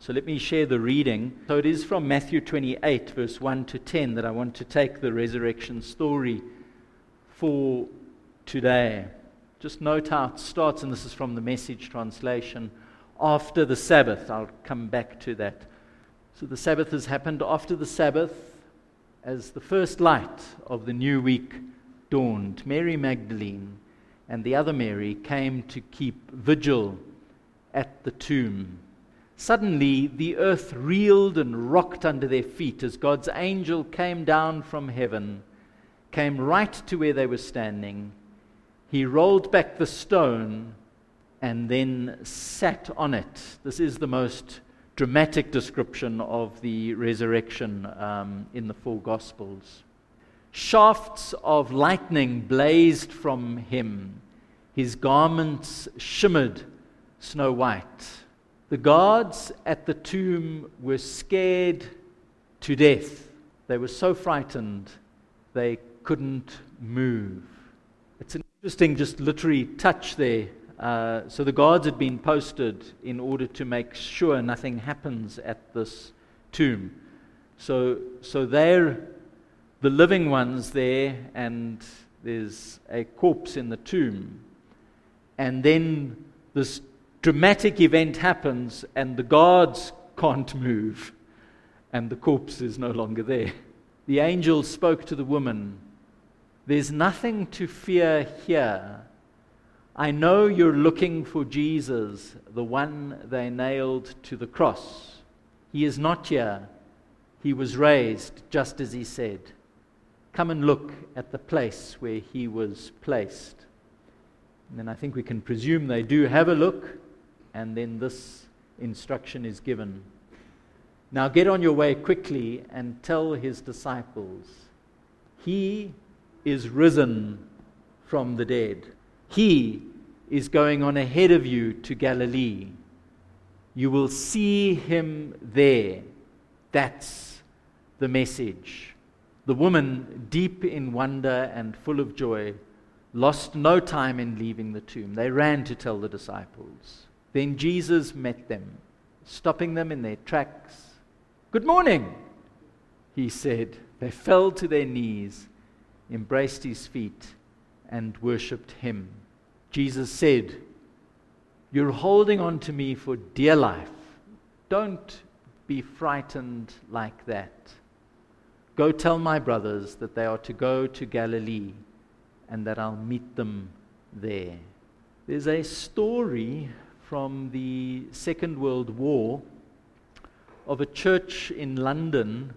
So let me share the reading. So it is from Matthew 28, verse 1 to 10, that I want to take the resurrection story for today. Just note how it starts, and this is from the Message translation. After the Sabbath, I'll come back to that. So the Sabbath has happened. After the Sabbath, as the first light of the new week dawned, Mary Magdalene and the other Mary came to keep vigil at the tomb. Suddenly, the earth reeled and rocked under their feet as God's angel came down from heaven, came right to where they were standing. He rolled back the stone and then sat on it. This is the most dramatic description of the resurrection in the four Gospels. Shafts of lightning blazed from him. His garments shimmered snow white. The guards at the tomb were scared to death. They were so frightened they couldn't move. It's an interesting just literary touch there. So the guards had been posted in order to make sure nothing happens at this tomb. So they're the living ones there, and there's a corpse in the tomb. And then this dramatic event happens, and the guards can't move, and the corpse is no longer there. The angel spoke to the woman, "There's nothing to fear here. I know you're looking for Jesus, the one they nailed to the cross. He is not here. He was raised, just as he said. Come and look at the place where he was placed." And then I think we can presume they do have a look, and then this instruction is given. "Now get on your way quickly and tell his disciples, he is risen from the dead. He is going on ahead of you to Galilee. You will see him there." That's the message. The woman, deep in wonder and full of joy, lost no time in leaving the tomb. They ran to tell the disciples. Then Jesus met them, stopping them in their tracks. "Good morning," he said. They fell to their knees, embraced his feet, and worshipped him. Jesus said, "You're holding on to me for dear life. Don't be frightened like that. Go tell my brothers that they are to go to Galilee and that I'll meet them there." There's a story from the Second World War of a church in London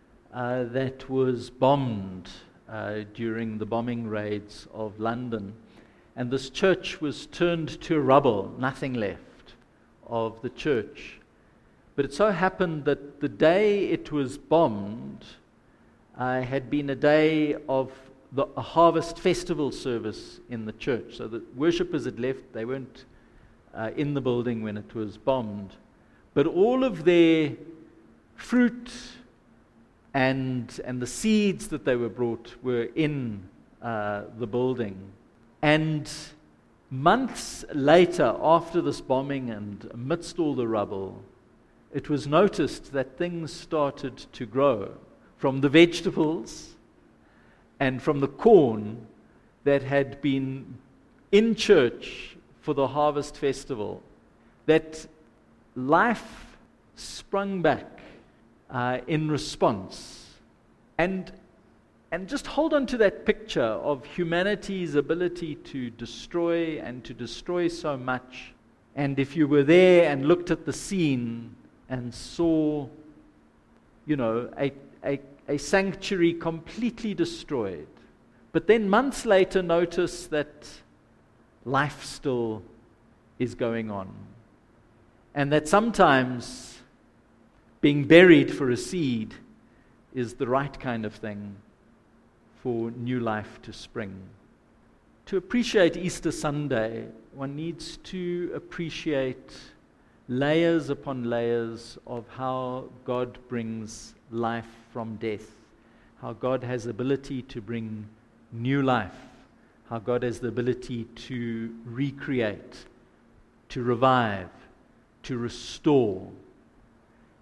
that was bombed during the bombing raids of London. And this church was turned to rubble, nothing left of the church. But it so happened that the day it was bombed had been a day of a harvest festival service in the church. So the worshippers had left, they weren't in the building when it was bombed. But all of their fruit and the seeds that they were brought were in the building. And months later, after this bombing and amidst all the rubble, it was noticed that things started to grow from the vegetables and from the corn that had been in church for the harvest festival, that life sprung back in response. And just hold on to that picture of humanity's ability to destroy and to destroy so much. And if you were there and looked at the scene and saw, a sanctuary completely destroyed, but then months later notice that life still is going on. And that sometimes being buried for a seed is the right kind of thing for new life to spring. To appreciate Easter Sunday, one needs to appreciate layers upon layers of how God brings life from death, how God has the ability to bring new life, how God has the ability to recreate, to revive, to restore,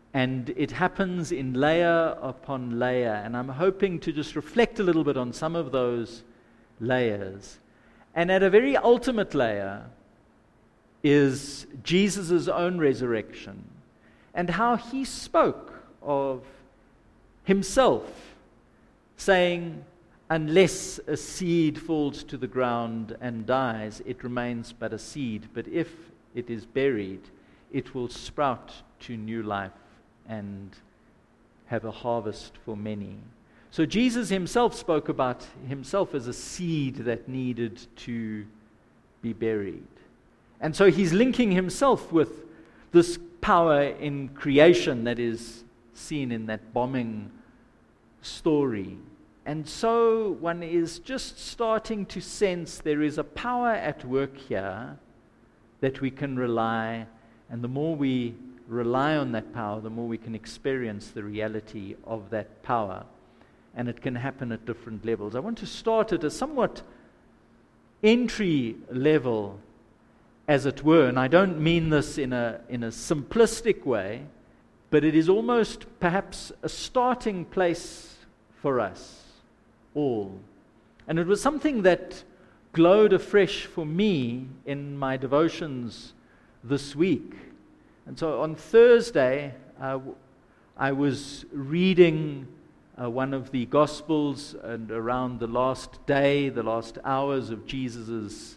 And it happens in layer upon layer. And I'm hoping to just reflect a little bit on some of those layers. And at a very ultimate layer is Jesus' own resurrection and how he spoke of himself, saying, unless a seed falls to the ground and dies, it remains but a seed. But if it is buried, it will sprout to new life and have a harvest for many. So Jesus himself spoke about himself as a seed that needed to be buried. And so he's linking himself with this power in creation that is seen in that bombing story. And so one is just starting to sense there is a power at work here that we can rely, and the more we rely on that power, the more we can experience the reality of that power. And it can happen at different levels. I want to start at a somewhat entry level, as it were, and I don't mean this in a simplistic way, but it is almost perhaps a starting place for us all. And it was something that glowed afresh for me in my devotions this week. And so on Thursday, I was reading one of the Gospels, and around the last day, the last hours of Jesus'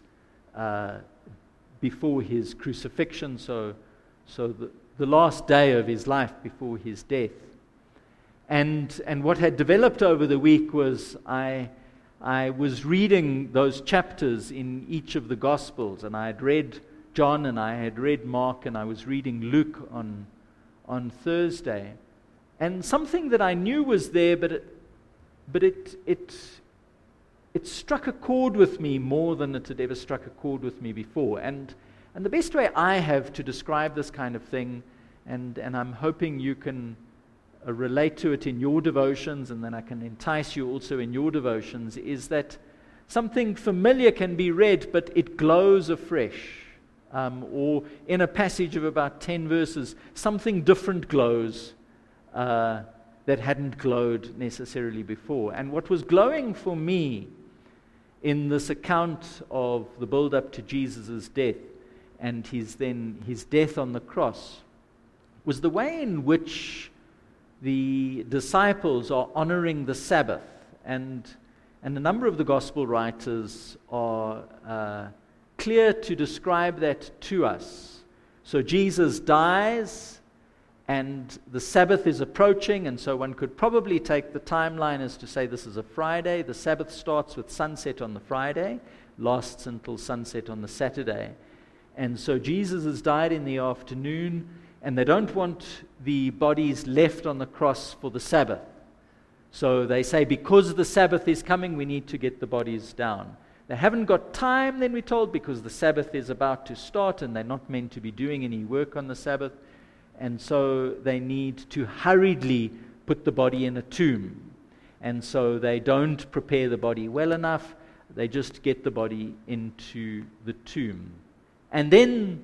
before his crucifixion, so the last day of his life before his death. And what had developed over the week was I was reading those chapters in each of the Gospels, and I had read John and I had read Mark, and I was reading Luke on Thursday. And something that I knew was there, but it struck a chord with me more than it had ever struck a chord with me before. And the best way I have to describe this kind of thing, and I'm hoping you can relate to it in your devotions, and then I can entice you also in your devotions, is that something familiar can be read, but it glows afresh. Or in a passage of about 10 verses, something different glows that hadn't glowed necessarily before. And what was glowing for me in this account of the build-up to Jesus' death and his death on the cross was the way in which the disciples are honoring the Sabbath. And a number of the gospel writers are clear to describe that to us. So Jesus dies, and the Sabbath is approaching, and so one could probably take the timeline as to say this is a Friday. The Sabbath starts with sunset on the Friday, lasts until sunset on the Saturday. And so Jesus has died in the afternoon, and they don't want the bodies left on the cross for the Sabbath. So they say, because the Sabbath is coming, we need to get the bodies down. They haven't got time, then we're told, because the Sabbath is about to start, and they're not meant to be doing any work on the Sabbath. And so they need to hurriedly put the body in a tomb. And so they don't prepare the body well enough. They just get the body into the tomb. And then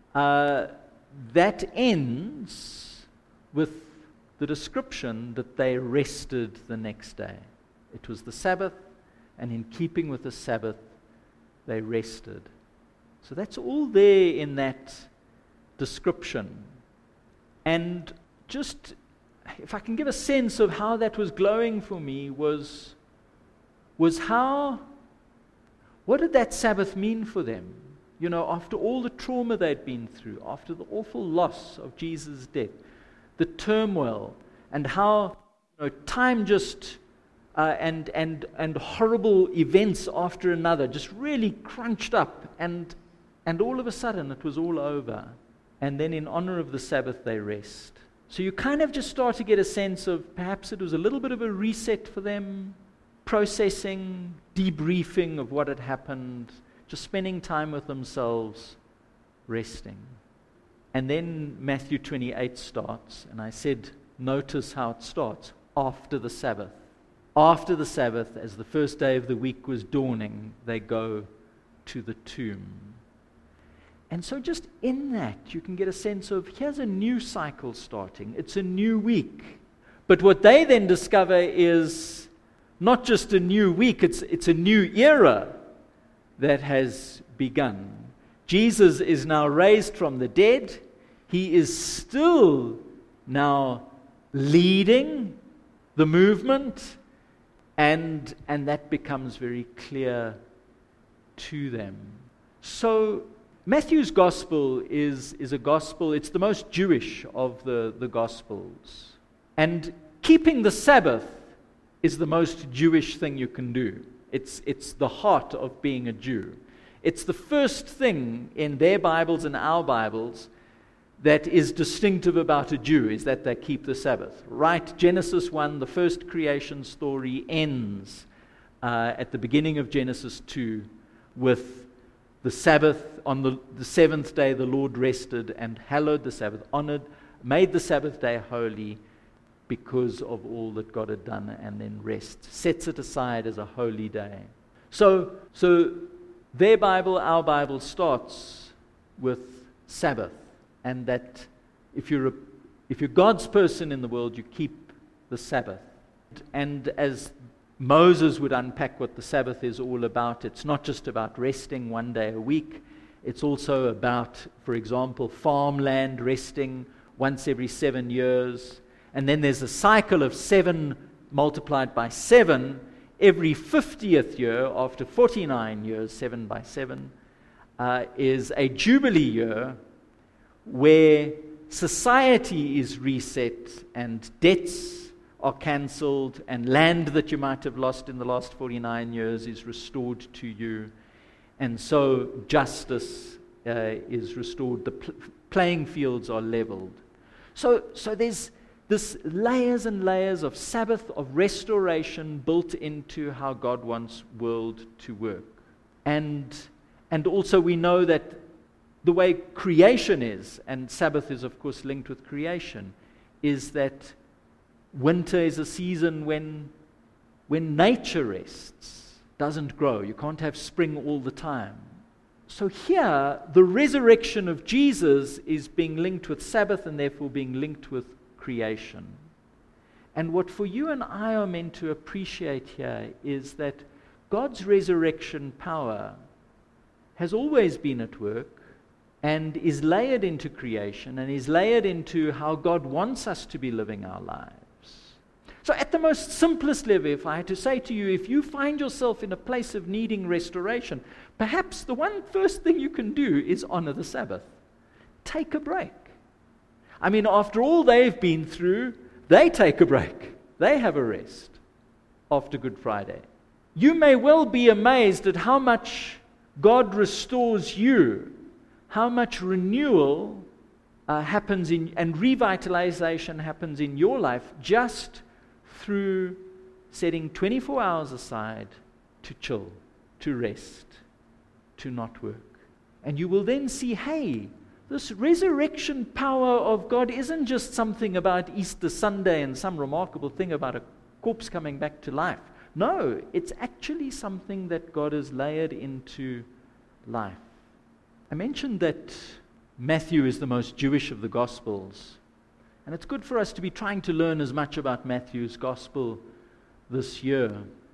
that ends with the description that they rested the next day. It was the Sabbath, and in keeping with the Sabbath, they rested. So that's all there in that description. And just, if I can give a sense of how that was glowing for me, was how, what did that Sabbath mean for them? You know, after all the trauma they'd been through, after the awful loss of Jesus' death, the turmoil, and how time just and horrible events after another just really crunched up, and all of a sudden it was all over. And then in honor of the Sabbath, they rest. So you kind of just start to get a sense of perhaps it was a little bit of a reset for them, processing, debriefing of what had happened, just spending time with themselves, resting. And then Matthew 28 starts, and I said, notice how it starts, after the Sabbath. After the Sabbath, as the first day of the week was dawning, they go to the tomb. And so just in that, you can get a sense of, here's a new cycle starting. It's a new week. But what they then discover is not just a new week, it's a new era that has begun. Jesus is now raised from the dead. He is still now leading the movement, and that becomes very clear to them. So Matthew's gospel is a gospel, it's the most Jewish of the gospels. And keeping the Sabbath is the most Jewish thing you can do. It's the heart of being a Jew. It's the first thing in their Bibles and our Bibles that is distinctive about a Jew, is that they keep the Sabbath. Right, Genesis 1, the first creation story ends at the beginning of Genesis 2 with the Sabbath. On the seventh day the Lord rested and hallowed the Sabbath, made the Sabbath day holy because of all that God had done, and then rest. Sets it aside as a holy day. So their Bible, our Bible, starts with Sabbath, and that if you're God's person in the world, you keep the Sabbath. And as Moses would unpack what the Sabbath is all about, it's not just about resting one day a week. It's also about, for example, farmland resting once every 7 years. And then there's a cycle of 7 multiplied by 7 every 50th year. After 49 years, 7 by 7, is a jubilee year where society is reset and debts are cancelled, and land that you might have lost in the last 49 years is restored to you. And so justice is restored. The playing fields are leveled. So there's this layers and layers of Sabbath, of restoration built into how God wants world to work. And also we know that the way creation is, and Sabbath is of course linked with creation, is that winter is a season when nature rests, doesn't grow. You can't have spring all the time. So here, the resurrection of Jesus is being linked with Sabbath and therefore being linked with creation. And what for you and I are meant to appreciate here is that God's resurrection power has always been at work and is layered into creation and is layered into how God wants us to be living our lives. So at the most simplest level, if I had to say to you, if you find yourself in a place of needing restoration, perhaps the first thing you can do is honor the Sabbath. Take a break. I mean, after all they've been through, they take a break. They have a rest after Good Friday. You may well be amazed at how much God restores you, how much renewal happens and revitalization happens in your life just through setting 24 hours aside to chill, to rest, to not work. And you will then see, hey, this resurrection power of God isn't just something about Easter Sunday and some remarkable thing about a corpse coming back to life. No, it's actually something that God has layered into life. I mentioned that Matthew is the most Jewish of the Gospels. And it's good for us to be trying to learn as much about Matthew's Gospel this year.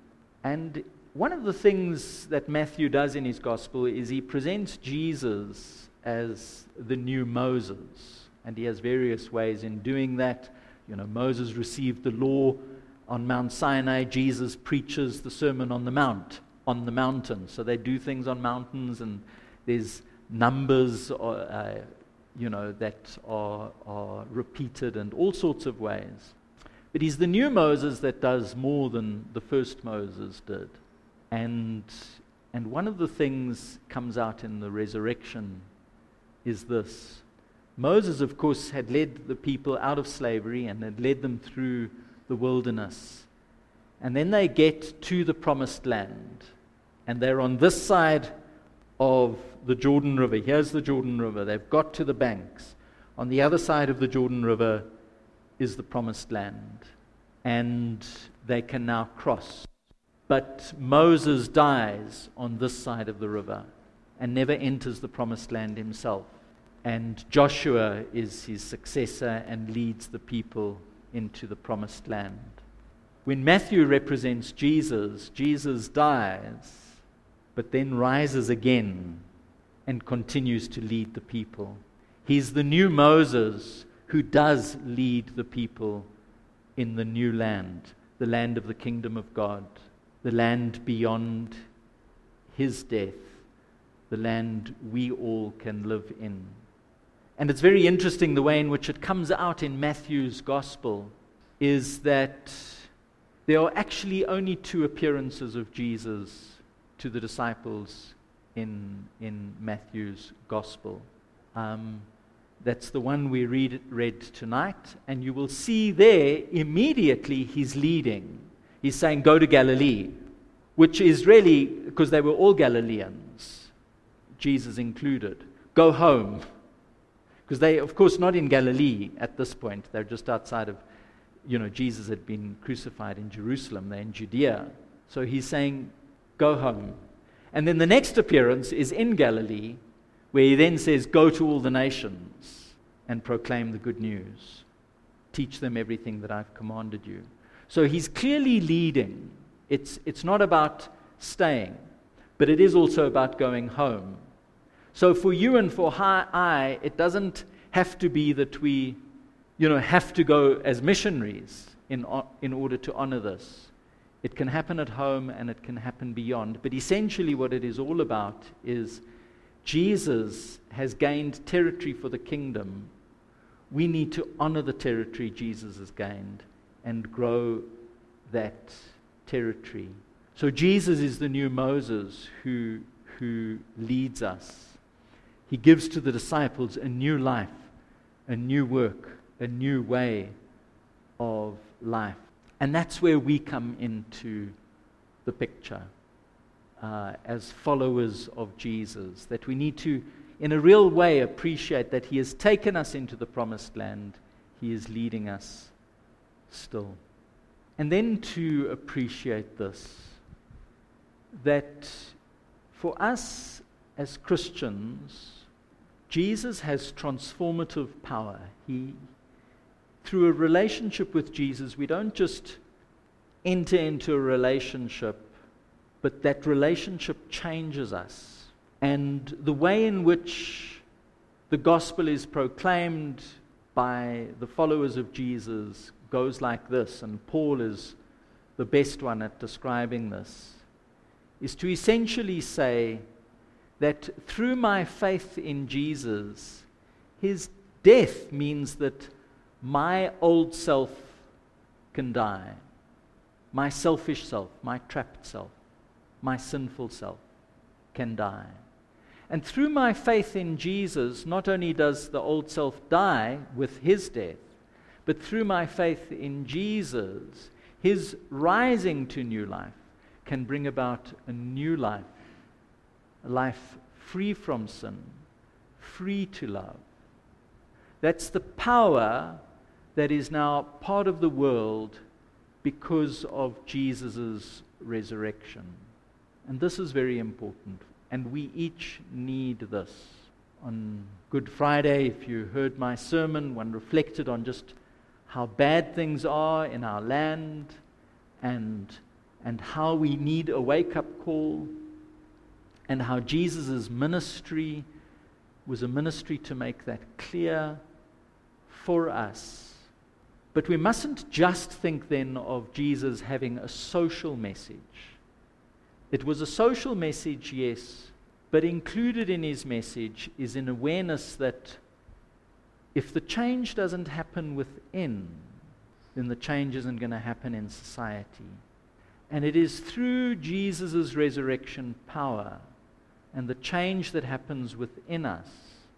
And one of the things that Matthew does in his Gospel is he presents Jesus as the new Moses. And he has various ways in doing that. You know, Moses received the law on Mount Sinai. Jesus preaches the Sermon on the Mount, on the mountain. So they do things on mountains, and there's numbers that are repeated in all sorts of ways. But he's the new Moses that does more than the first Moses did. And one of the things comes out in the resurrection is this. Moses, of course, had led the people out of slavery and had led them through the wilderness. And then they get to the promised land. And they're on this side of the Jordan River. Here's the Jordan River. They've got to the banks. On the other side of the Jordan River is the promised land. And they can now cross. But Moses dies on this side of the river. and never enters the promised land himself. And Joshua is his successor and leads the people into the promised land. When Matthew represents Jesus, Jesus dies, but then rises again and continues to lead the people. He's the new Moses who does lead the people in the new land, the land of the kingdom of God, the land beyond his death, the land we all can live in. And it's very interesting the way in which it comes out in Matthew's gospel is that there are actually only 2 appearances of Jesus to the disciples in Matthew's gospel. That's the one we read tonight, and you will see there immediately he's leading. He's saying, go to Galilee, which is really, because they were all Galileans, Jesus included. Go home. Because they, of course, not in Galilee at this point. They're just outside of, Jesus had been crucified in Jerusalem. They're in Judea. So he's saying, go home. And then the next appearance is in Galilee, where he then says, go to all the nations and proclaim the good news. Teach them everything that I've commanded you. So he's clearly leading. It's not about staying, but it is also about going home. So for you and for I, it doesn't have to be that we, have to go as missionaries in order to honor this. It can happen at home and it can happen beyond. But essentially what it is all about is Jesus has gained territory for the kingdom. We need to honor the territory Jesus has gained and grow that territory. So Jesus is the new Moses who leads us. He gives to the disciples a new life, a new work, a new way of life. And that's where we come into the picture as followers of Jesus, that we need to, in a real way, appreciate that he has taken us into the promised land. He is leading us still. And then to appreciate this, that for us as Christians, Jesus has transformative power. Through a relationship with Jesus, we don't just enter into a relationship, but that relationship changes us. And the way in which the gospel is proclaimed by the followers of Jesus goes like this, and Paul is the best one at describing this, is to essentially say that through my faith in Jesus, his death means that my old self can die. My selfish self, my trapped self, my sinful self can die. And through my faith in Jesus, not only does the old self die with his death, but through my faith in Jesus, his rising to new life can bring about a new life, a life free from sin, free to love. That's the power that is now part of the world because of Jesus' resurrection. And this is very important. And we each need this. On Good Friday, if you heard my sermon, one reflected on just how bad things are in our land and how we need a wake-up call, and how Jesus' ministry was a ministry to make that clear for us. But we mustn't just think then of Jesus having a social message. It was a social message, yes, but included in his message is an awareness that if the change doesn't happen within, then the change isn't going to happen in society. And it is through Jesus' resurrection power and the change that happens within us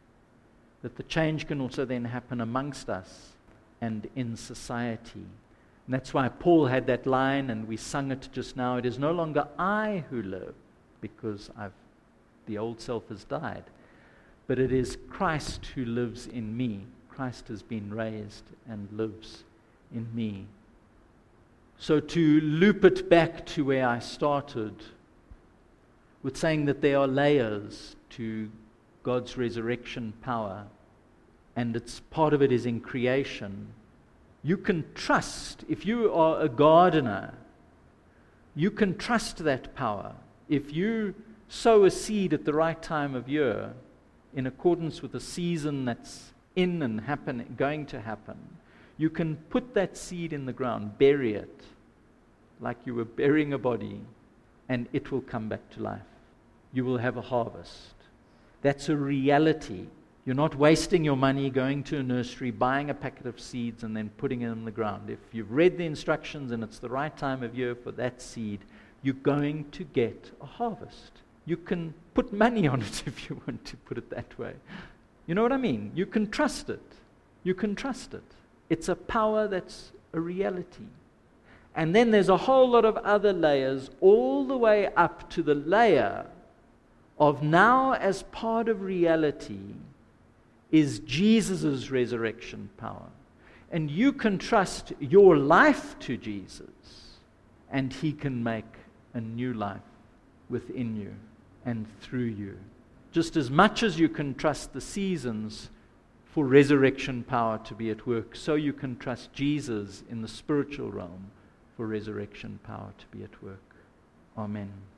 that the change can also then happen amongst us and in society. And that's why Paul had that line, and we sung it just now. It is no longer I who live, because the old self has died, but it is Christ who lives in me. Christ has been raised and lives in me. So to loop it back to where I started, with saying that there are layers to God's resurrection power, and it's part of it is in creation. You can trust, if you are a gardener, you can trust that power. If you sow a seed at the right time of year, in accordance with the season that's in and going to happen, you can put that seed in the ground, bury it, like you were burying a body, and it will come back to life. You will have a harvest. That's a reality. You're not wasting your money going to a nursery, buying a packet of seeds, and then putting it in the ground. If you've read the instructions and it's the right time of year for that seed, you're going to get a harvest. You can put money on it if you want to put it that way. You know what I mean? You can trust it. You can trust it. It's a power that's a reality. And then there's a whole lot of other layers all the way up to the layer of now, as part of reality, is Jesus' resurrection power. And you can trust your life to Jesus, and He can make a new life within you and through you. Just as much as you can trust the seasons for resurrection power to be at work, so you can trust Jesus in the spiritual realm for resurrection power to be at work. Amen.